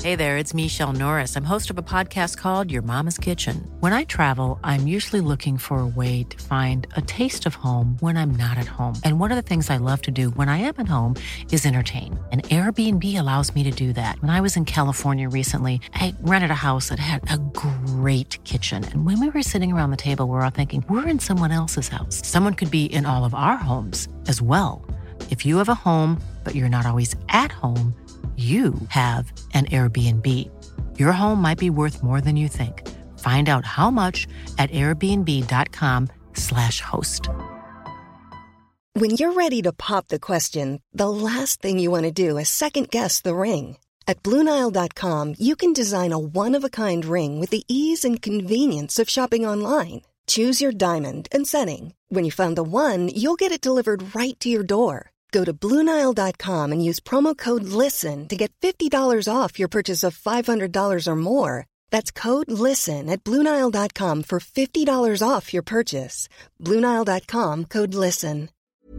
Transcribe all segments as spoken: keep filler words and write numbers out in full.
Hey there, it's Michelle Norris. I'm host of a podcast called Your Mama's Kitchen. When I travel, I'm usually looking for a way to find a taste of home when I'm not at home. And one of the things I love to do when I am at home is entertain. And Airbnb allows me to do that. When I was in California recently, I rented a house that had a great kitchen. And when we were sitting around the table, we were all thinking, we're in someone else's house. Someone could be in all of our homes as well. If you have a home, but you're not always at home, you have an Airbnb. Your home might be worth more than you think. Find out how much at airbnb.com slash host. When you're ready to pop the question, the last thing you want to do is second-guess the ring. At Blue Nile dot com, you can design a one-of-a-kind ring with the ease and convenience of shopping online. Choose your diamond and setting. When you find the one, you'll get it delivered right to your door. Go to Blue Nile dot com and use promo code LISTEN to get fifty dollars off your purchase of five hundred dollars or more. That's code LISTEN at Blue Nile dot com for fifty dollars off your purchase. Blue Nile dot com, code LISTEN.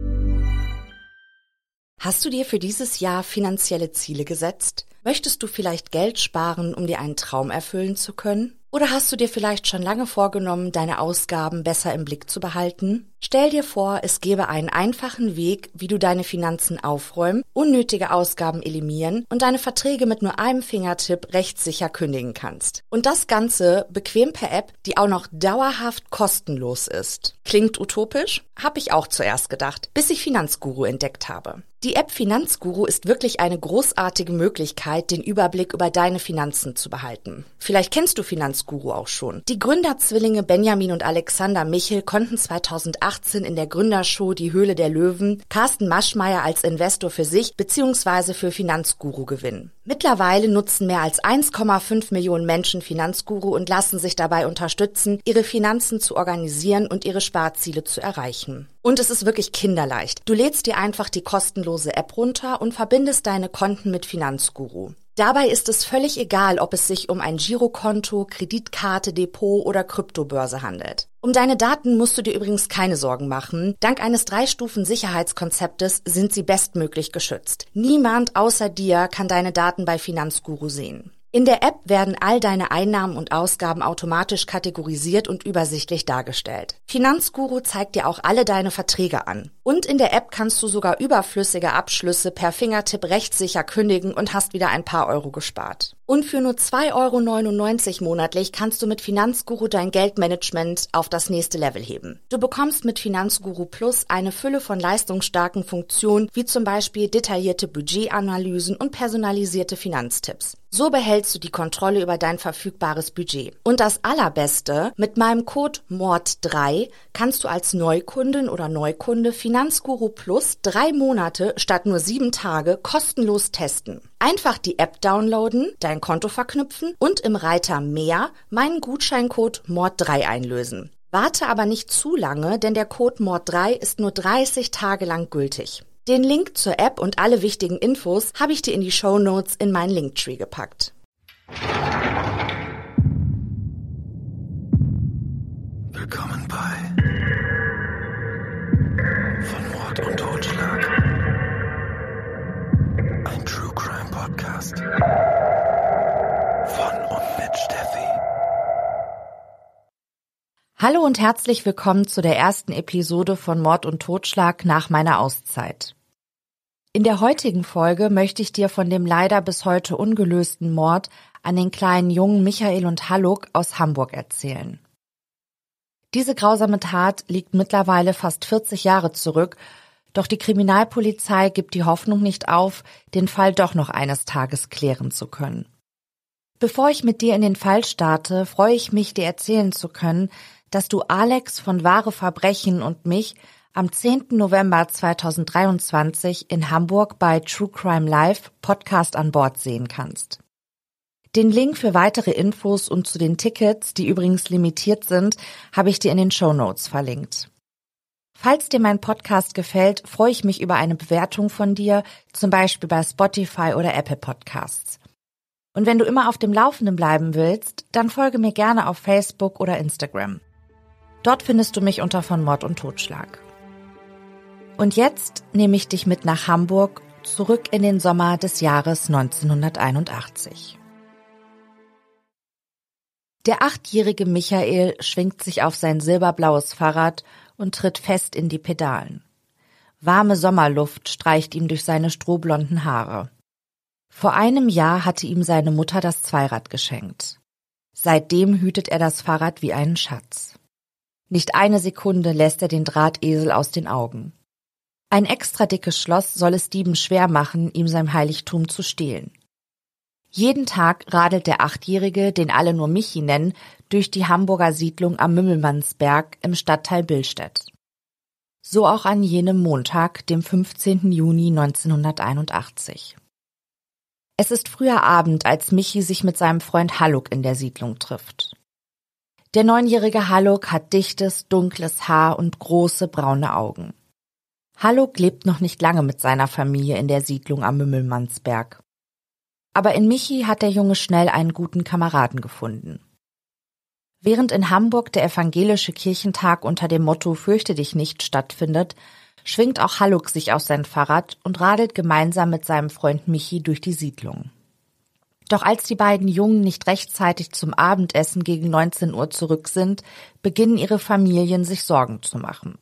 Hast du dir für dieses Jahr finanzielle Ziele gesetzt? Möchtest du vielleicht Geld sparen, um dir einen Traum erfüllen zu können? Oder hast du dir vielleicht schon lange vorgenommen, deine Ausgaben besser im Blick zu behalten? Stell dir vor, es gäbe einen einfachen Weg, wie du deine Finanzen aufräumen, unnötige Ausgaben eliminieren und deine Verträge mit nur einem Fingertipp rechtssicher kündigen kannst. Und das Ganze bequem per App, die auch noch dauerhaft kostenlos ist. Klingt utopisch? Hab ich auch zuerst gedacht, bis ich Finanzguru entdeckt habe. Die App Finanzguru ist wirklich eine großartige Möglichkeit, den Überblick über deine Finanzen zu behalten. Vielleicht kennst du Finanzguru auch schon. Die Gründerzwillinge Benjamin und Alexander Michel konnten zweitausendachtzehn in der Gründershow Die Höhle der Löwen Carsten Maschmeyer als Investor für sich bzw. für Finanzguru gewinnen. Mittlerweile nutzen mehr als eins Komma fünf Millionen Menschen Finanzguru und lassen sich dabei unterstützen, ihre Finanzen zu organisieren und ihre Sparziele zu erreichen. Und es ist wirklich kinderleicht. Du lädst dir einfach die kostenlose App runter und verbindest deine Konten mit Finanzguru. Dabei ist es völlig egal, ob es sich um ein Girokonto, Kreditkarte, Depot oder Kryptobörse handelt. Um deine Daten musst du dir übrigens keine Sorgen machen. Dank eines Drei-Stufen-Sicherheitskonzeptes sind sie bestmöglich geschützt. Niemand außer dir kann deine Daten bei Finanzguru sehen. In der App werden all deine Einnahmen und Ausgaben automatisch kategorisiert und übersichtlich dargestellt. Finanzguru zeigt dir auch alle deine Verträge an. Und in der App kannst du sogar überflüssige Abschlüsse per Fingertipp rechtssicher kündigen und hast wieder ein paar Euro gespart. Und für nur zwei Euro neunundneunzig monatlich kannst du mit Finanzguru dein Geldmanagement auf das nächste Level heben. Du bekommst mit Finanzguru Plus eine Fülle von leistungsstarken Funktionen, wie zum Beispiel detaillierte Budgetanalysen und personalisierte Finanztipps. So behältst du die Kontrolle über dein verfügbares Budget. Und das Allerbeste, mit meinem Code M O R D drei kannst du als Neukundin oder Neukunde Finanzguru Plus drei Monate statt nur sieben Tage kostenlos testen. Einfach die App downloaden, dein Konto verknüpfen und im Reiter Mehr meinen Gutscheincode M O R D drei einlösen. Warte aber nicht zu lange, denn der Code M O R D drei ist nur dreißig Tage lang gültig. Den Link zur App und alle wichtigen Infos habe ich dir in die Shownotes in meinen Linktree gepackt. Willkommen bei Von Mord und Totschlag. Ein True Crime Podcast von und mit Steffi. Hallo und herzlich willkommen zu der ersten Episode von Mord und Totschlag nach meiner Auszeit. In der heutigen Folge möchte ich dir von dem leider bis heute ungelösten Mord an den kleinen Jungen Michael und Haluk aus Hamburg erzählen. Diese grausame Tat liegt mittlerweile fast vierzig Jahre zurück, doch die Kriminalpolizei gibt die Hoffnung nicht auf, den Fall doch noch eines Tages klären zu können. Bevor ich mit dir in den Fall starte, freue ich mich, dir erzählen zu können, dass du Alex von Wahre Verbrechen und mich am zehnten November zweitausenddreiundzwanzig in Hamburg bei True Crime Live Podcast an Bord sehen kannst. Den Link für weitere Infos und zu den Tickets, die übrigens limitiert sind, habe ich dir in den Shownotes verlinkt. Falls dir mein Podcast gefällt, freue ich mich über eine Bewertung von dir, zum Beispiel bei Spotify oder Apple Podcasts. Und wenn du immer auf dem Laufenden bleiben willst, dann folge mir gerne auf Facebook oder Instagram. Dort findest du mich unter Von Mord und Totschlag. Und jetzt nehme ich dich mit nach Hamburg, zurück in den Sommer des Jahres neunzehnhunderteinundachtzig. Der achtjährige Michael schwingt sich auf sein silberblaues Fahrrad und tritt fest in die Pedalen. Warme Sommerluft streicht ihm durch seine strohblonden Haare. Vor einem Jahr hatte ihm seine Mutter das Zweirad geschenkt. Seitdem hütet er das Fahrrad wie einen Schatz. Nicht eine Sekunde lässt er den Drahtesel aus den Augen. Ein extra dickes Schloss soll es Dieben schwer machen, ihm sein Heiligtum zu stehlen. Jeden Tag radelt der Achtjährige, den alle nur Michi nennen, durch die Hamburger Siedlung am Mümmelmannsberg im Stadtteil Billstedt. So auch an jenem Montag, dem fünfzehnten Juni neunzehnhunderteinundachtzig. Es ist früher Abend, als Michi sich mit seinem Freund Haluk in der Siedlung trifft. Der neunjährige Haluk hat dichtes, dunkles Haar und große, braune Augen. Haluk lebt noch nicht lange mit seiner Familie in der Siedlung am Mümmelmannsberg. Aber in Michi hat der Junge schnell einen guten Kameraden gefunden. Während in Hamburg der evangelische Kirchentag unter dem Motto »Fürchte dich nicht« stattfindet, schwingt auch Haluk sich auf sein Fahrrad und radelt gemeinsam mit seinem Freund Michi durch die Siedlung. Doch als die beiden Jungen nicht rechtzeitig zum Abendessen gegen neunzehn Uhr zurück sind, beginnen ihre Familien sich Sorgen zu machen.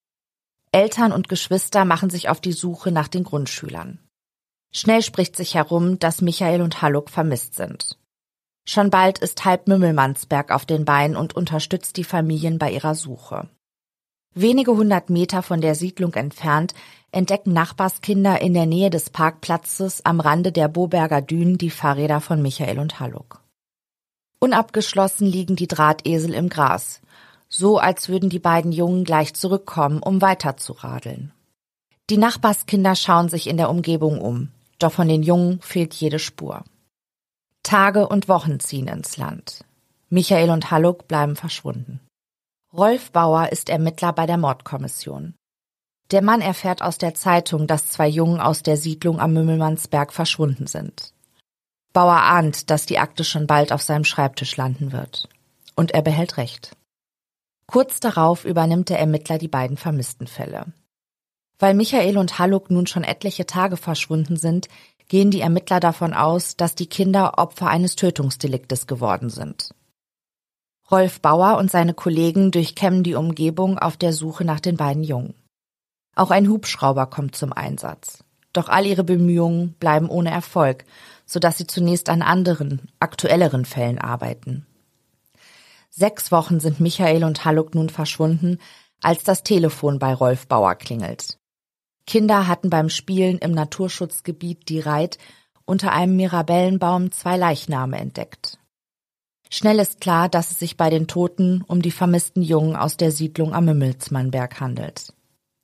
Eltern und Geschwister machen sich auf die Suche nach den Grundschülern. Schnell spricht sich herum, dass Michael und Haluk vermisst sind. Schon bald ist halb Mümmelmannsberg auf den Beinen und unterstützt die Familien bei ihrer Suche. Wenige hundert Meter von der Siedlung entfernt entdecken Nachbarskinder in der Nähe des Parkplatzes am Rande der Boberger Dünen die Fahrräder von Michael und Haluk. Unabgeschlossen liegen die Drahtesel im Gras, so als würden die beiden Jungen gleich zurückkommen, um weiter zu radeln. Die Nachbarskinder schauen sich in der Umgebung um, doch von den Jungen fehlt jede Spur. Tage und Wochen ziehen ins Land. Michael und Haluk bleiben verschwunden. Rolf Bauer ist Ermittler bei der Mordkommission. Der Mann erfährt aus der Zeitung, dass zwei Jungen aus der Siedlung am Mümmelmannsberg verschwunden sind. Bauer ahnt, dass die Akte schon bald auf seinem Schreibtisch landen wird. Und er behält recht. Kurz darauf übernimmt der Ermittler die beiden vermissten Fälle. Weil Michael und Haluk nun schon etliche Tage verschwunden sind, gehen die Ermittler davon aus, dass die Kinder Opfer eines Tötungsdeliktes geworden sind. Rolf Bauer und seine Kollegen durchkämmen die Umgebung auf der Suche nach den beiden Jungen. Auch ein Hubschrauber kommt zum Einsatz. Doch all ihre Bemühungen bleiben ohne Erfolg, sodass sie zunächst an anderen, aktuelleren Fällen arbeiten. Sechs Wochen sind Michael und Haluk nun verschwunden, als das Telefon bei Rolf Bauer klingelt. Kinder hatten beim Spielen im Naturschutzgebiet Die Reit unter einem Mirabellenbaum zwei Leichname entdeckt. Schnell ist klar, dass es sich bei den Toten um die vermissten Jungen aus der Siedlung am Mümmelmannsberg handelt.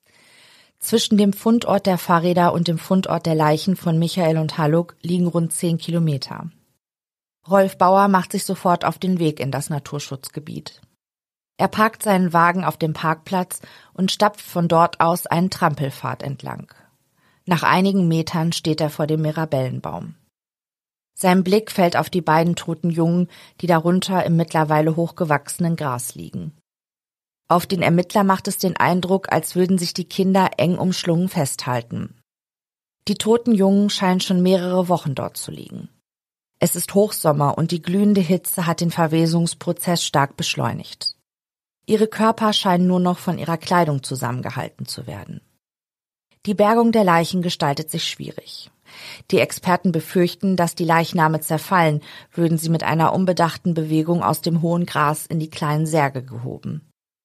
Zwischen dem Fundort der Fahrräder und dem Fundort der Leichen von Michael und Haluk liegen rund zehn Kilometer. Rolf Bauer macht sich sofort auf den Weg in das Naturschutzgebiet. Er parkt seinen Wagen auf dem Parkplatz und stapft von dort aus einen Trampelpfad entlang. Nach einigen Metern steht er vor dem Mirabellenbaum. Sein Blick fällt auf die beiden toten Jungen, die darunter im mittlerweile hochgewachsenen Gras liegen. Auf den Ermittler macht es den Eindruck, als würden sich die Kinder eng umschlungen festhalten. Die toten Jungen scheinen schon mehrere Wochen dort zu liegen. Es ist Hochsommer und die glühende Hitze hat den Verwesungsprozess stark beschleunigt. Ihre Körper scheinen nur noch von ihrer Kleidung zusammengehalten zu werden. Die Bergung der Leichen gestaltet sich schwierig. Die Experten befürchten, dass die Leichname zerfallen, würden sie mit einer unbedachten Bewegung aus dem hohen Gras in die kleinen Särge gehoben.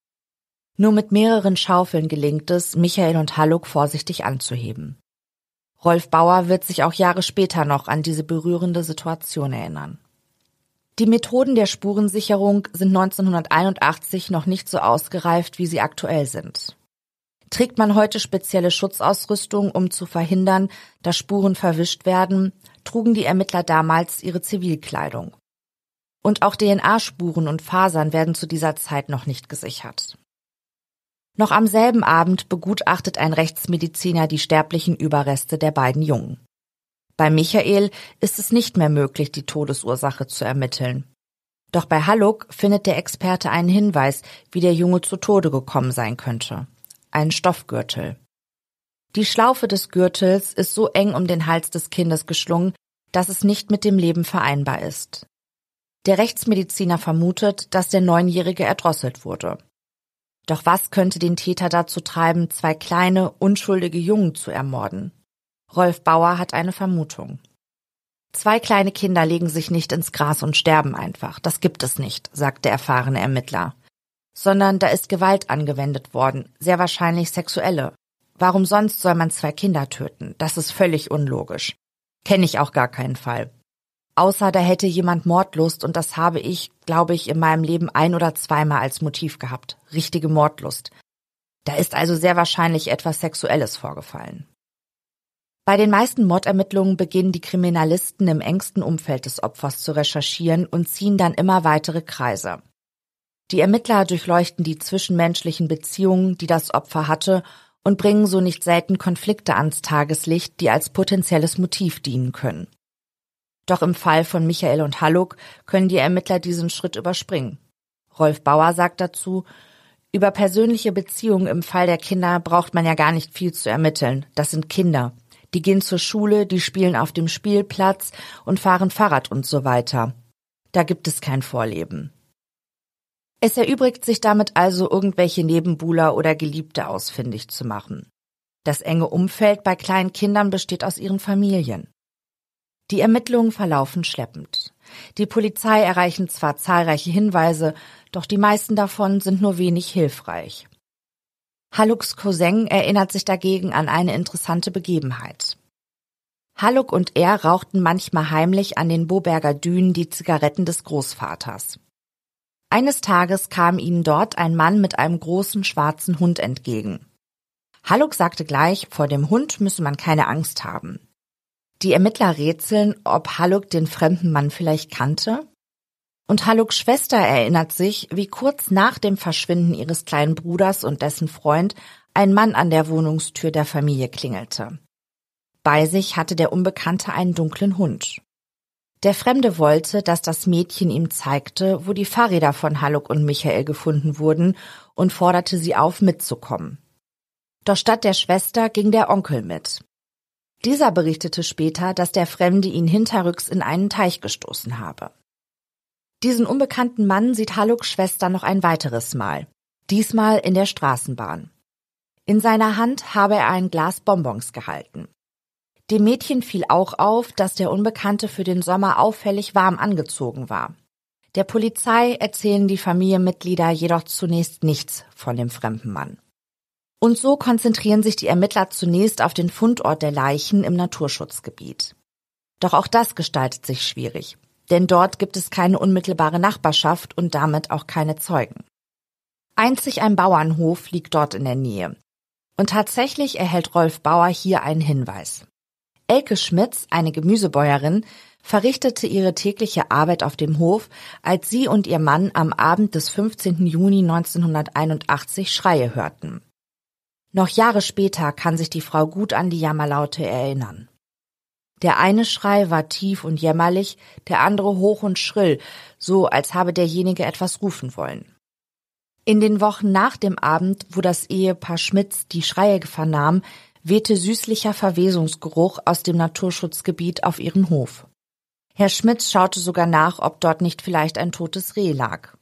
Nur mit mehreren Schaufeln gelingt es, Michael und Haluk vorsichtig anzuheben. Rolf Bauer wird sich auch Jahre später noch an diese berührende Situation erinnern. Die Methoden der Spurensicherung sind neunzehnhunderteinundachtzig noch nicht so ausgereift, wie sie aktuell sind. Trägt man heute spezielle Schutzausrüstung, um zu verhindern, dass Spuren verwischt werden, trugen die Ermittler damals ihre Zivilkleidung. Und auch D N A-Spuren und Fasern werden zu dieser Zeit noch nicht gesichert. Noch am selben Abend begutachtet ein Rechtsmediziner die sterblichen Überreste der beiden Jungen. Bei Michael ist es nicht mehr möglich, die Todesursache zu ermitteln. Doch bei Haluk findet der Experte einen Hinweis, wie der Junge zu Tode gekommen sein könnte. Einen Stoffgürtel. Die Schlaufe des Gürtels ist so eng um den Hals des Kindes geschlungen, dass es nicht mit dem Leben vereinbar ist. Der Rechtsmediziner vermutet, dass der Neunjährige erdrosselt wurde. Doch was könnte den Täter dazu treiben, zwei kleine, unschuldige Jungen zu ermorden? Rolf Bauer hat eine Vermutung. Zwei kleine Kinder legen sich nicht ins Gras und sterben einfach. Das gibt es nicht, sagt der erfahrene Ermittler. Sondern da ist Gewalt angewendet worden, sehr wahrscheinlich sexuelle. Warum sonst soll man zwei Kinder töten? Das ist völlig unlogisch. Kenne ich auch gar keinen Fall. Außer da hätte jemand Mordlust und das habe ich, glaube ich, in meinem Leben ein- oder zweimal als Motiv gehabt. Richtige Mordlust. Da ist also sehr wahrscheinlich etwas Sexuelles vorgefallen. Bei den meisten Mordermittlungen beginnen die Kriminalisten im engsten Umfeld des Opfers zu recherchieren und ziehen dann immer weitere Kreise. Die Ermittler durchleuchten die zwischenmenschlichen Beziehungen, die das Opfer hatte, und bringen so nicht selten Konflikte ans Tageslicht, die als potenzielles Motiv dienen können. Doch im Fall von Michael und Haluk können die Ermittler diesen Schritt überspringen. Rolf Bauer sagt dazu, über persönliche Beziehungen im Fall der Kinder braucht man ja gar nicht viel zu ermitteln. Das sind Kinder. Die gehen zur Schule, die spielen auf dem Spielplatz und fahren Fahrrad und so weiter. Da gibt es kein Vorleben. Es erübrigt sich damit also, irgendwelche Nebenbuhler oder Geliebte ausfindig zu machen. Das enge Umfeld bei kleinen Kindern besteht aus ihren Familien. Die Ermittlungen verlaufen schleppend. Die Polizei erreichen zwar zahlreiche Hinweise, doch die meisten davon sind nur wenig hilfreich. Haluks Cousin erinnert sich dagegen an eine interessante Begebenheit. Haluk und er rauchten manchmal heimlich an den Boberger Dünen die Zigaretten des Großvaters. Eines Tages kam ihnen dort ein Mann mit einem großen schwarzen Hund entgegen. Haluk sagte gleich, vor dem Hund müsse man keine Angst haben. Die Ermittler rätseln, ob Haluk den fremden Mann vielleicht kannte. Und Haluks Schwester erinnert sich, wie kurz nach dem Verschwinden ihres kleinen Bruders und dessen Freund ein Mann an der Wohnungstür der Familie klingelte. Bei sich hatte der Unbekannte einen dunklen Hund. Der Fremde wollte, dass das Mädchen ihm zeigte, wo die Fahrräder von Haluk und Michael gefunden wurden, und forderte sie auf, mitzukommen. Doch statt der Schwester ging der Onkel mit. Dieser berichtete später, dass der Fremde ihn hinterrücks in einen Teich gestoßen habe. Diesen unbekannten Mann sieht Haluks Schwester noch ein weiteres Mal, diesmal in der Straßenbahn. In seiner Hand habe er ein Glas Bonbons gehalten. Dem Mädchen fiel auch auf, dass der Unbekannte für den Sommer auffällig warm angezogen war. Der Polizei erzählen die Familienmitglieder jedoch zunächst nichts von dem fremden Mann. Und so konzentrieren sich die Ermittler zunächst auf den Fundort der Leichen im Naturschutzgebiet. Doch auch das gestaltet sich schwierig, denn dort gibt es keine unmittelbare Nachbarschaft und damit auch keine Zeugen. Einzig ein Bauernhof liegt dort in der Nähe. Und tatsächlich erhält Rolf Bauer hier einen Hinweis. Elke Schmitz, eine Gemüsebäuerin, verrichtete ihre tägliche Arbeit auf dem Hof, als sie und ihr Mann am Abend des fünfzehnten Juni neunzehnhunderteinundachtzig Schreie hörten. Noch Jahre später kann sich die Frau gut an die Jammerlaute erinnern. Der eine Schrei war tief und jämmerlich, der andere hoch und schrill, so als habe derjenige etwas rufen wollen. In den Wochen nach dem Abend, wo das Ehepaar Schmitz die Schreie vernahm, wehte süßlicher Verwesungsgeruch aus dem Naturschutzgebiet auf ihren Hof. Herr Schmitz schaute sogar nach, ob dort nicht vielleicht ein totes Reh lag.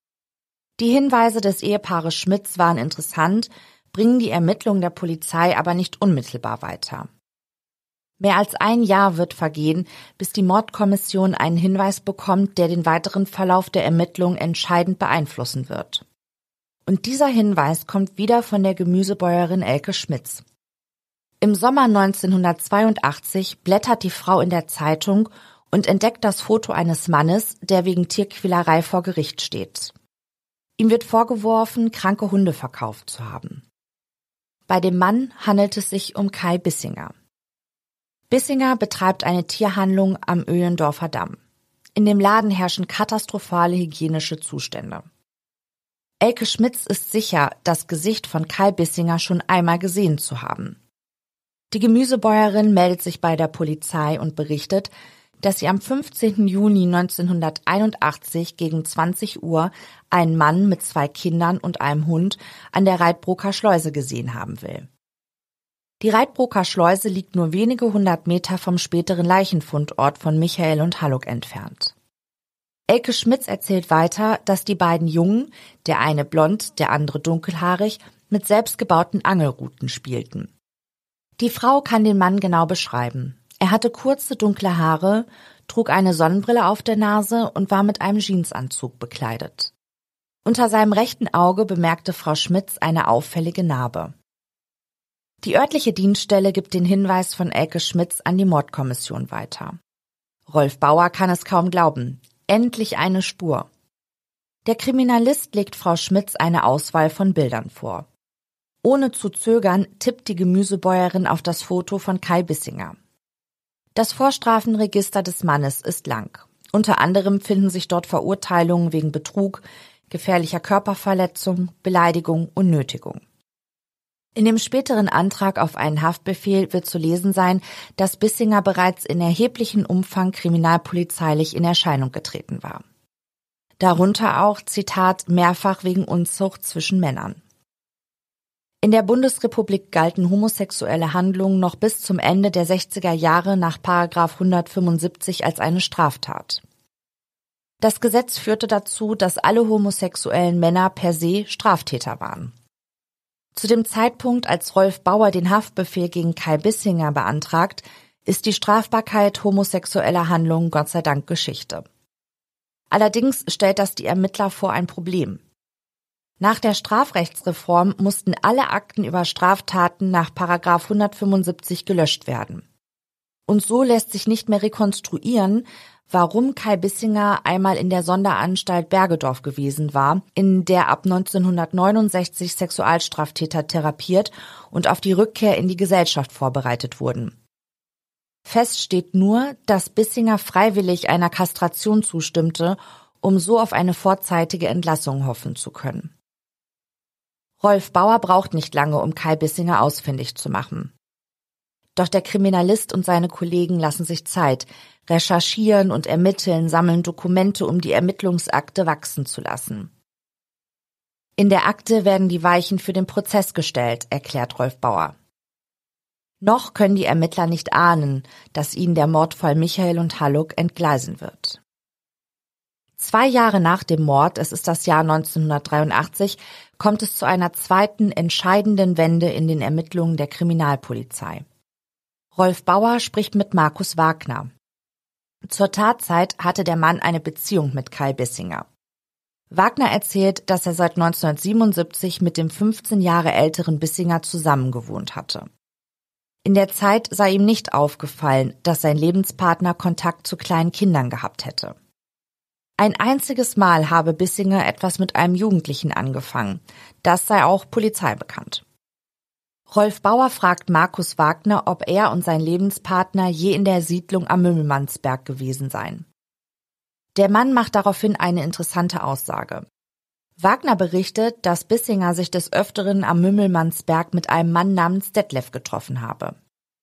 Die Hinweise des Ehepaares Schmitz waren interessant, bringen die Ermittlungen der Polizei aber nicht unmittelbar weiter. Mehr als ein Jahr wird vergehen, bis die Mordkommission einen Hinweis bekommt, der den weiteren Verlauf der Ermittlungen entscheidend beeinflussen wird. Und dieser Hinweis kommt wieder von der Gemüsebäuerin Elke Schmitz. Im Sommer neunzehnhundertzweiundachtzig blättert die Frau in der Zeitung und entdeckt das Foto eines Mannes, der wegen Tierquälerei vor Gericht steht. Ihm wird vorgeworfen, kranke Hunde verkauft zu haben. Bei dem Mann handelt es sich um Kai Bissinger. Bissinger betreibt eine Tierhandlung am Öhlendorfer Damm. In dem Laden herrschen katastrophale hygienische Zustände. Elke Schmitz ist sicher, das Gesicht von Kai Bissinger schon einmal gesehen zu haben. Die Gemüsebäuerin meldet sich bei der Polizei und berichtet, dass sie am fünfzehnten Juni neunzehnhunderteinundachtzig gegen zwanzig Uhr einen Mann mit zwei Kindern und einem Hund an der Reitbroker Schleuse gesehen haben will. Die Reitbroker Schleuse liegt nur wenige hundert Meter vom späteren Leichenfundort von Michael und Haluk entfernt. Elke Schmitz erzählt weiter, dass die beiden Jungen, der eine blond, der andere dunkelhaarig, mit selbstgebauten Angelruten spielten. Die Frau kann den Mann genau beschreiben. Er hatte kurze, dunkle Haare, trug eine Sonnenbrille auf der Nase und war mit einem Jeansanzug bekleidet. Unter seinem rechten Auge bemerkte Frau Schmitz eine auffällige Narbe. Die örtliche Dienststelle gibt den Hinweis von Elke Schmitz an die Mordkommission weiter. Rolf Bauer kann es kaum glauben. Endlich eine Spur. Der Kriminalist legt Frau Schmitz eine Auswahl von Bildern vor. Ohne zu zögern tippt die Gemüsebäuerin auf das Foto von Kai Bissinger. Das Vorstrafenregister des Mannes ist lang. Unter anderem finden sich dort Verurteilungen wegen Betrug, gefährlicher Körperverletzung, Beleidigung und Nötigung. In dem späteren Antrag auf einen Haftbefehl wird zu lesen sein, dass Bissinger bereits in erheblichem Umfang kriminalpolizeilich in Erscheinung getreten war. Darunter auch, Zitat, mehrfach wegen Unzucht zwischen Männern. In der Bundesrepublik galten homosexuelle Handlungen noch bis zum Ende der sechziger Jahre nach Paragraph hundertfünfundsiebzig als eine Straftat. Das Gesetz führte dazu, dass alle homosexuellen Männer per se Straftäter waren. Zu dem Zeitpunkt, als Rolf Bauer den Haftbefehl gegen Kai Bissinger beantragt, ist die Strafbarkeit homosexueller Handlungen Gott sei Dank Geschichte. Allerdings stellt das die Ermittler vor ein Problem. Nach der Strafrechtsreform mussten alle Akten über Straftaten nach Paragraph hundertfünfundsiebzig gelöscht werden. Und so lässt sich nicht mehr rekonstruieren, warum Kai Bissinger einmal in der Sonderanstalt Bergedorf gewesen war, in der ab neunzehnhundertneunundsechzig Sexualstraftäter therapiert und auf die Rückkehr in die Gesellschaft vorbereitet wurden. Fest steht nur, dass Bissinger freiwillig einer Kastration zustimmte, um so auf eine vorzeitige Entlassung hoffen zu können. Rolf Bauer braucht nicht lange, um Kai Bissinger ausfindig zu machen. Doch der Kriminalist und seine Kollegen lassen sich Zeit, recherchieren und ermitteln, sammeln Dokumente, um die Ermittlungsakte wachsen zu lassen. In der Akte werden die Weichen für den Prozess gestellt, erklärt Rolf Bauer. Noch können die Ermittler nicht ahnen, dass ihnen der Mordfall Michael und Haluk entgleisen wird. Zwei Jahre nach dem Mord, es ist das Jahr neunzehnhundertdreiundachtzig, kommt es zu einer zweiten entscheidenden Wende in den Ermittlungen der Kriminalpolizei. Rolf Bauer spricht mit Markus Wagner. Zur Tatzeit hatte der Mann eine Beziehung mit Kai Bissinger. Wagner erzählt, dass er seit neunzehnhundertsiebenundsiebzig mit dem fünfzehn Jahre älteren Bissinger zusammengewohnt hatte. In der Zeit sei ihm nicht aufgefallen, dass sein Lebenspartner Kontakt zu kleinen Kindern gehabt hätte. Ein einziges Mal habe Bissinger etwas mit einem Jugendlichen angefangen. Das sei auch Polizei bekannt. Rolf Bauer fragt Markus Wagner, ob er und sein Lebenspartner je in der Siedlung am Mümmelmannsberg gewesen seien. Der Mann macht daraufhin eine interessante Aussage. Wagner berichtet, dass Bissinger sich des Öfteren am Mümmelmannsberg mit einem Mann namens Detlef getroffen habe.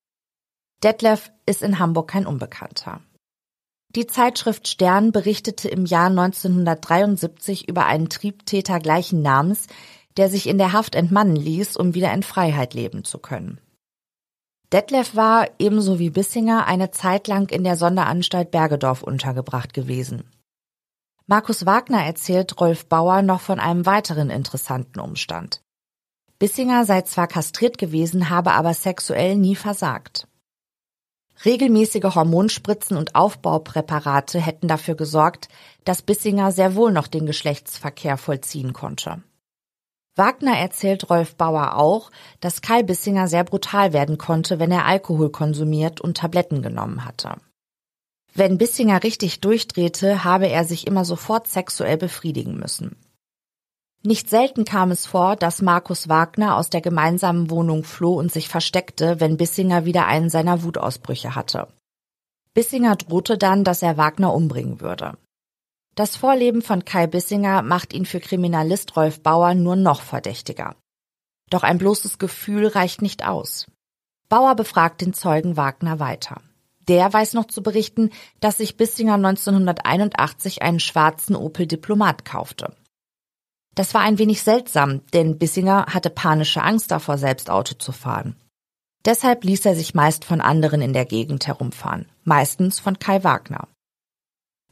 Detlef ist in Hamburg kein Unbekannter. Die Zeitschrift Stern berichtete im Jahr neunzehnhundertdreiundsiebzig über einen Triebtäter gleichen Namens, der sich in der Haft entmannen ließ, um wieder in Freiheit leben zu können. Detlef war, ebenso wie Bissinger, eine Zeit lang in der Sonderanstalt Bergedorf untergebracht gewesen. Markus Wagner erzählt Rolf Bauer noch von einem weiteren interessanten Umstand. Bissinger sei zwar kastriert gewesen, habe aber sexuell nie versagt. Regelmäßige Hormonspritzen und Aufbaupräparate hätten dafür gesorgt, dass Bissinger sehr wohl noch den Geschlechtsverkehr vollziehen konnte. Wagner erzählt Rolf Bauer auch, dass Kai Bissinger sehr brutal werden konnte, wenn er Alkohol konsumiert und Tabletten genommen hatte. Wenn Bissinger richtig durchdrehte, habe er sich immer sofort sexuell befriedigen müssen. Nicht selten kam es vor, dass Markus Wagner aus der gemeinsamen Wohnung floh und sich versteckte, wenn Bissinger wieder einen seiner Wutausbrüche hatte. Bissinger drohte dann, dass er Wagner umbringen würde. Das Vorleben von Kai Bissinger macht ihn für Kriminalist Rolf Bauer nur noch verdächtiger. Doch ein bloßes Gefühl reicht nicht aus. Bauer befragt den Zeugen Wagner weiter. Der weiß noch zu berichten, dass sich Bissinger neunzehnhunderteinundachtzig einen schwarzen Opel Diplomat kaufte. Das war ein wenig seltsam, denn Bissinger hatte panische Angst davor, selbst Auto zu fahren. Deshalb ließ er sich meist von anderen in der Gegend herumfahren, meistens von Kai Wagner.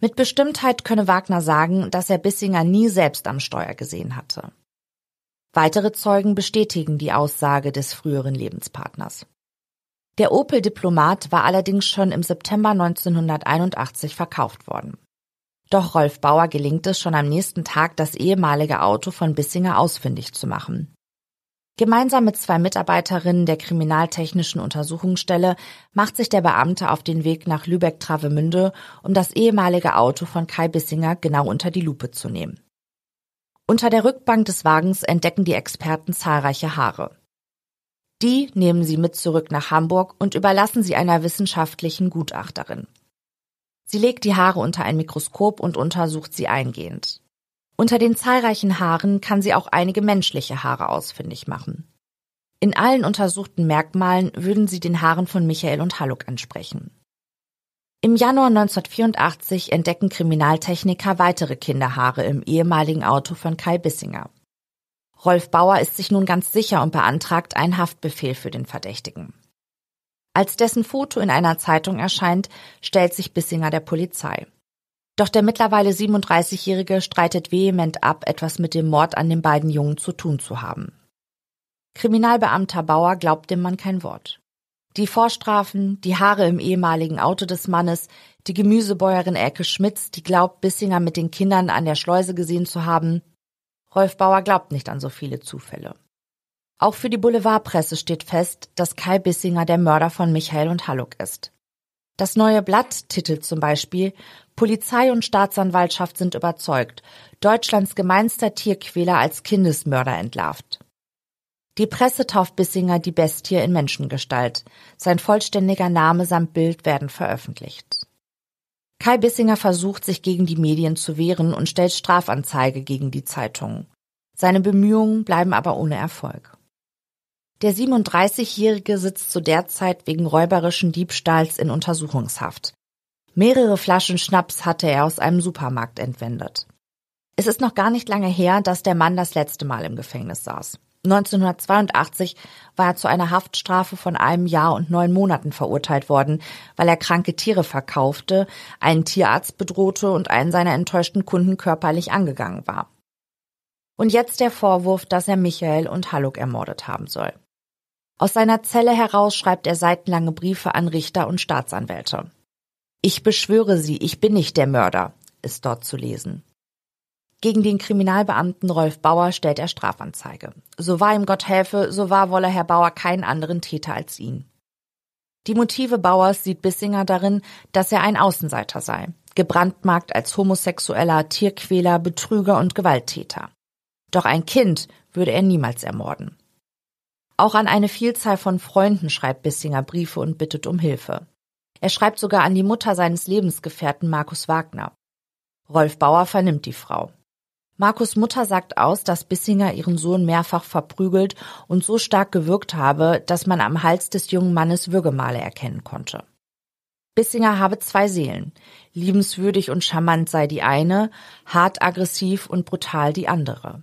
Mit Bestimmtheit könne Wagner sagen, dass er Bissinger nie selbst am Steuer gesehen hatte. Weitere Zeugen bestätigen die Aussage des früheren Lebenspartners. Der Opel Diplomat war allerdings schon im September neunzehnhunderteinundachtzig verkauft worden. Doch Rolf Bauer gelingt es schon am nächsten Tag, das ehemalige Auto von Bissinger ausfindig zu machen. Gemeinsam mit zwei Mitarbeiterinnen der Kriminaltechnischen Untersuchungsstelle macht sich der Beamte auf den Weg nach Lübeck-Travemünde, um das ehemalige Auto von Kai Bissinger genau unter die Lupe zu nehmen. Unter der Rückbank des Wagens entdecken die Experten zahlreiche Haare. Die nehmen sie mit zurück nach Hamburg und überlassen sie einer wissenschaftlichen Gutachterin. Sie legt die Haare unter ein Mikroskop und untersucht sie eingehend. Unter den zahlreichen Haaren kann sie auch einige menschliche Haare ausfindig machen. In allen untersuchten Merkmalen würden sie den Haaren von Michael und Haluk entsprechen. Im Januar neunzehnhundertvierundachtzig entdecken Kriminaltechniker weitere Kinderhaare im ehemaligen Auto von Kai Bissinger. Rolf Bauer ist sich nun ganz sicher und beantragt einen Haftbefehl für den Verdächtigen. Als dessen Foto in einer Zeitung erscheint, stellt sich Bissinger der Polizei. Doch der mittlerweile siebenunddreißigjährige streitet vehement ab, etwas mit dem Mord an den beiden Jungen zu tun zu haben. Kriminalbeamter Bauer glaubt dem Mann kein Wort. Die Vorstrafen, die Haare im ehemaligen Auto des Mannes, die Gemüsebäuerin Elke Schmitz, die glaubt, Bissinger mit den Kindern an der Schleuse gesehen zu haben. Rolf Bauer glaubt nicht an so viele Zufälle. Auch für die Boulevardpresse steht fest, dass Kai Bissinger der Mörder von Michael und Haluk ist. Das Neue Blatt titelt zum Beispiel: Polizei und Staatsanwaltschaft sind überzeugt, Deutschlands gemeinster Tierquäler als Kindesmörder entlarvt. Die Presse tauft Bissinger die Bestie in Menschengestalt. Sein vollständiger Name samt Bild werden veröffentlicht. Kai Bissinger versucht, sich gegen die Medien zu wehren und stellt Strafanzeige gegen die Zeitungen. Seine Bemühungen bleiben aber ohne Erfolg. Der siebenunddreißigjährige sitzt zu der Zeit wegen räuberischen Diebstahls in Untersuchungshaft. Mehrere Flaschen Schnaps hatte er aus einem Supermarkt entwendet. Es ist noch gar nicht lange her, dass der Mann das letzte Mal im Gefängnis saß. neunzehnhundertzweiundachtzig war er zu einer Haftstrafe von einem Jahr und neun Monaten verurteilt worden, weil er kranke Tiere verkaufte, einen Tierarzt bedrohte und einen seiner enttäuschten Kunden körperlich angegangen war. Und jetzt der Vorwurf, dass er Michael und Haluk ermordet haben soll. Aus seiner Zelle heraus schreibt er seitenlange Briefe an Richter und Staatsanwälte. »Ich beschwöre Sie, ich bin nicht der Mörder«, ist dort zu lesen. Gegen den Kriminalbeamten Rolf Bauer stellt er Strafanzeige. So wahr ihm Gott helfe, so wahr wolle Herr Bauer keinen anderen Täter als ihn. Die Motive Bauers sieht Bissinger darin, dass er ein Außenseiter sei, gebrandmarkt als Homosexueller, Tierquäler, Betrüger und Gewalttäter. Doch ein Kind würde er niemals ermorden. Auch an eine Vielzahl von Freunden schreibt Bissinger Briefe und bittet um Hilfe. Er schreibt sogar an die Mutter seines Lebensgefährten Markus Wagner. Rolf Bauer vernimmt die Frau. Markus' Mutter sagt aus, dass Bissinger ihren Sohn mehrfach verprügelt und so stark gewürgt habe, dass man am Hals des jungen Mannes Würgemale erkennen konnte. Bissinger habe zwei Seelen. Liebenswürdig und charmant sei die eine, hart, aggressiv und brutal die andere.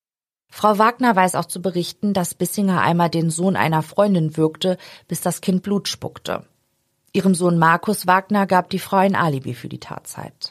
Frau Wagner weiß auch zu berichten, dass Bissinger einmal den Sohn einer Freundin würgte, bis das Kind Blut spuckte. Ihrem Sohn Markus Wagner gab die Frau ein Alibi für die Tatzeit.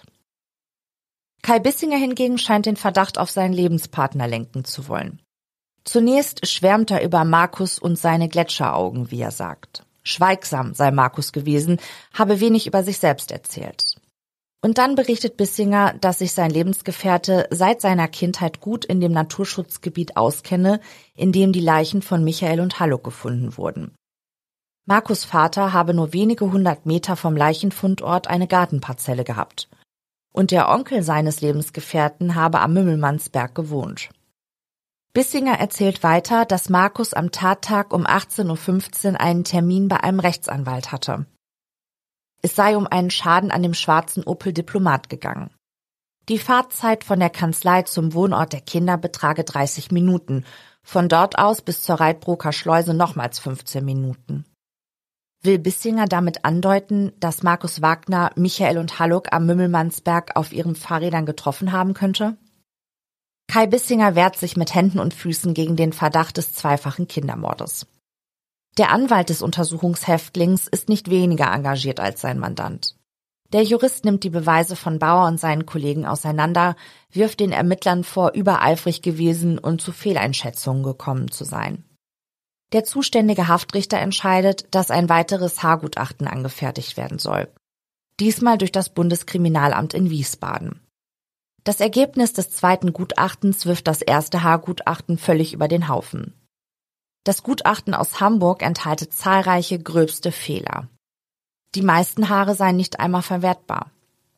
Kai Bissinger hingegen scheint den Verdacht auf seinen Lebenspartner lenken zu wollen. Zunächst schwärmt er über Markus und seine Gletscheraugen, wie er sagt. Schweigsam sei Markus gewesen, habe wenig über sich selbst erzählt. Und dann berichtet Bissinger, dass sich sein Lebensgefährte seit seiner Kindheit gut in dem Naturschutzgebiet auskenne, in dem die Leichen von Michael und Haluk gefunden wurden. Markus' Vater habe nur wenige hundert Meter vom Leichenfundort eine Gartenparzelle gehabt. Und der Onkel seines Lebensgefährten habe am Mümmelmannsberg gewohnt. Bissinger erzählt weiter, dass Markus am Tattag um achtzehn Uhr fünfzehn einen Termin bei einem Rechtsanwalt hatte. Es sei um einen Schaden an dem schwarzen Opel Diplomat gegangen. Die Fahrzeit von der Kanzlei zum Wohnort der Kinder betrage dreißig Minuten, von dort aus bis zur Reitbroker Schleuse nochmals fünfzehn Minuten. Will Bissinger damit andeuten, dass Markus Wagner Michael und Haluk am Mümmelmannsberg auf ihren Fahrrädern getroffen haben könnte? Kai Bissinger wehrt sich mit Händen und Füßen gegen den Verdacht des zweifachen Kindermordes. Der Anwalt des Untersuchungshäftlings ist nicht weniger engagiert als sein Mandant. Der Jurist nimmt die Beweise von Bauer und seinen Kollegen auseinander, wirft den Ermittlern vor, übereifrig gewesen und zu Fehleinschätzungen gekommen zu sein. Der zuständige Haftrichter entscheidet, dass ein weiteres Haargutachten angefertigt werden soll. Diesmal durch das Bundeskriminalamt in Wiesbaden. Das Ergebnis des zweiten Gutachtens wirft das erste Haargutachten völlig über den Haufen. Das Gutachten aus Hamburg enthalte zahlreiche gröbste Fehler. Die meisten Haare seien nicht einmal verwertbar.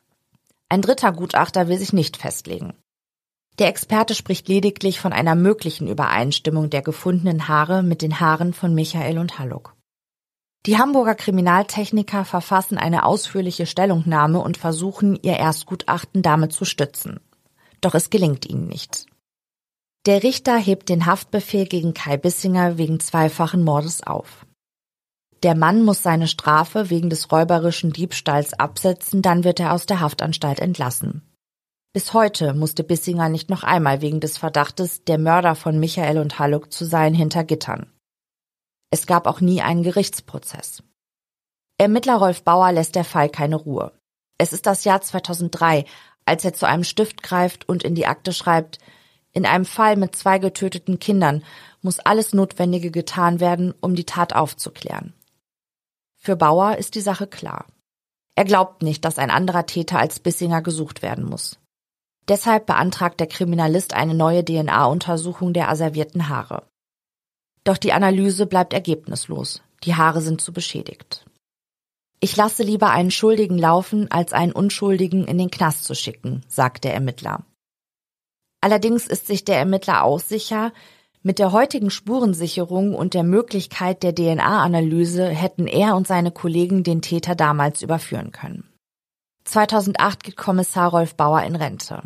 Ein dritter Gutachter will sich nicht festlegen. Der Experte spricht lediglich von einer möglichen Übereinstimmung der gefundenen Haare mit den Haaren von Michael und Haluk. Die Hamburger Kriminaltechniker verfassen eine ausführliche Stellungnahme und versuchen, ihr Erstgutachten damit zu stützen. Doch es gelingt ihnen nicht. Der Richter hebt den Haftbefehl gegen Kai Bissinger wegen zweifachen Mordes auf. Der Mann muss seine Strafe wegen des räuberischen Diebstahls absetzen, dann wird er aus der Haftanstalt entlassen. Bis heute musste Bissinger nicht noch einmal wegen des Verdachtes, der Mörder von Michael und Haluk zu sein, hinter Gittern. Es gab auch nie einen Gerichtsprozess. Ermittler Rolf Bauer lässt der Fall keine Ruhe. Es ist das Jahr zweitausenddrei, als er zu einem Stift greift und in die Akte schreibt: In einem Fall mit zwei getöteten Kindern muss alles Notwendige getan werden, um die Tat aufzuklären. Für Bauer ist die Sache klar. Er glaubt nicht, dass ein anderer Täter als Bissinger gesucht werden muss. Deshalb beantragt der Kriminalist eine neue D N A-Untersuchung der asservierten Haare. Doch die Analyse bleibt ergebnislos. Die Haare sind zu beschädigt. Ich lasse lieber einen Schuldigen laufen, als einen Unschuldigen in den Knast zu schicken, sagt der Ermittler. Allerdings ist sich der Ermittler auch sicher, mit der heutigen Spurensicherung und der Möglichkeit der D N A-Analyse hätten er und seine Kollegen den Täter damals überführen können. zweitausendacht geht Kommissar Rolf Bauer in Rente.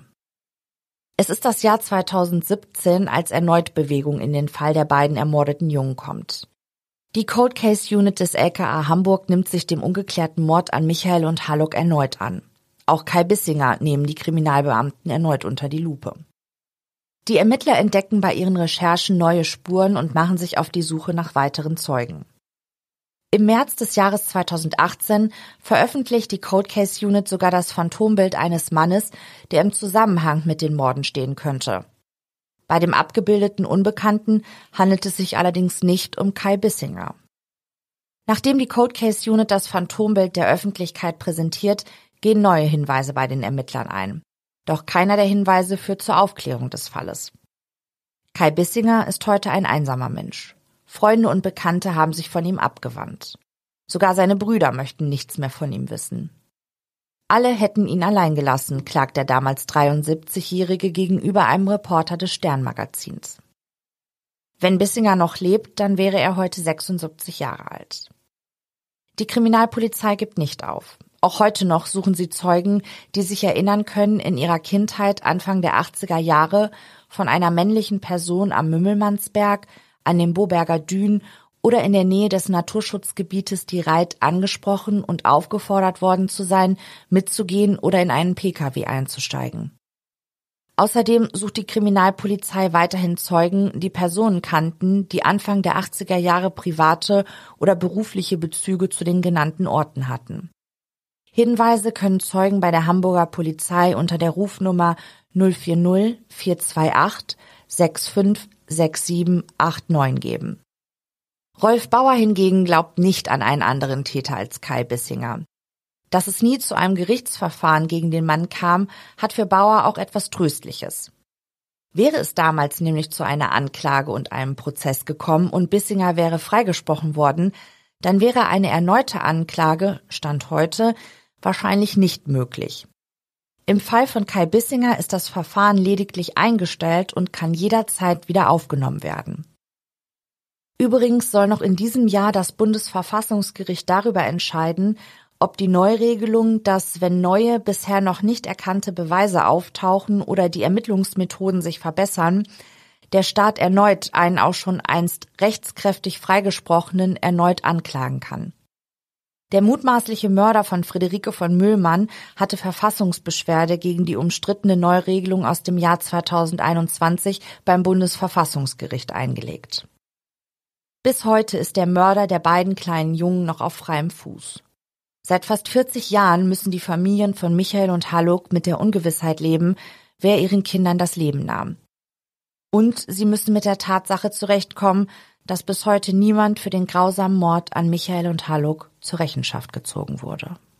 Es ist das Jahr zweitausendsiebzehn, als erneut Bewegung in den Fall der beiden ermordeten Jungen kommt. Die Cold Case Unit des L K A Hamburg nimmt sich dem ungeklärten Mord an Michael und Haluk erneut an. Auch Kai Bissinger nehmen die Kriminalbeamten erneut unter die Lupe. Die Ermittler entdecken bei ihren Recherchen neue Spuren und machen sich auf die Suche nach weiteren Zeugen. Im März des Jahres zweitausendachtzehn veröffentlicht die Cold Case Unit sogar das Phantombild eines Mannes, der im Zusammenhang mit den Morden stehen könnte. Bei dem abgebildeten Unbekannten handelt es sich allerdings nicht um Kai Bissinger. Nachdem die Cold Case Unit das Phantombild der Öffentlichkeit präsentiert, gehen neue Hinweise bei den Ermittlern ein. Doch keiner der Hinweise führt zur Aufklärung des Falles. Kai Bissinger ist heute ein einsamer Mensch. Freunde und Bekannte haben sich von ihm abgewandt. Sogar seine Brüder möchten nichts mehr von ihm wissen. Alle hätten ihn allein gelassen, klagt der damals dreiundsiebzigjährige gegenüber einem Reporter des Stern-Magazins. Wenn Bissinger noch lebt, dann wäre er heute sechsundsiebzig Jahre alt. Die Kriminalpolizei gibt nicht auf. Auch heute noch suchen sie Zeugen, die sich erinnern können, in ihrer Kindheit Anfang der achtziger Jahre von einer männlichen Person am Mümmelmannsberg, an den Boberger Dünen oder in der Nähe des Naturschutzgebietes Die Reit angesprochen und aufgefordert worden zu sein, mitzugehen oder in einen P K W einzusteigen. Außerdem sucht die Kriminalpolizei weiterhin Zeugen, die Personen kannten, die Anfang der achtziger Jahre private oder berufliche Bezüge zu den genannten Orten hatten. Hinweise können Zeugen bei der Hamburger Polizei unter der Rufnummer null vier null vier zwei acht sechs fünf sechs sieben acht neun geben. Rolf Bauer hingegen glaubt nicht an einen anderen Täter als Kai Bissinger. Dass es nie zu einem Gerichtsverfahren gegen den Mann kam, hat für Bauer auch etwas Tröstliches. Wäre es damals nämlich zu einer Anklage und einem Prozess gekommen und Bissinger wäre freigesprochen worden, dann wäre eine erneute Anklage, Stand heute, wahrscheinlich nicht möglich. Im Fall von Kai Bissinger ist das Verfahren lediglich eingestellt und kann jederzeit wieder aufgenommen werden. Übrigens soll noch in diesem Jahr das Bundesverfassungsgericht darüber entscheiden, ob die Neuregelung, dass wenn neue, bisher noch nicht erkannte Beweise auftauchen oder die Ermittlungsmethoden sich verbessern, der Staat erneut einen auch schon einst rechtskräftig Freigesprochenen erneut anklagen kann. Der mutmaßliche Mörder von Friederike von Mühlmann hatte Verfassungsbeschwerde gegen die umstrittene Neuregelung aus dem Jahr zweitausendeinundzwanzig beim Bundesverfassungsgericht eingelegt. Bis heute ist der Mörder der beiden kleinen Jungen noch auf freiem Fuß. Seit fast vierzig Jahren müssen die Familien von Michael und Haluk mit der Ungewissheit leben, wer ihren Kindern das Leben nahm. Und sie müssen mit der Tatsache zurechtkommen, dass bis heute niemand für den grausamen Mord an Michael und Haluk zur Rechenschaft gezogen wurde.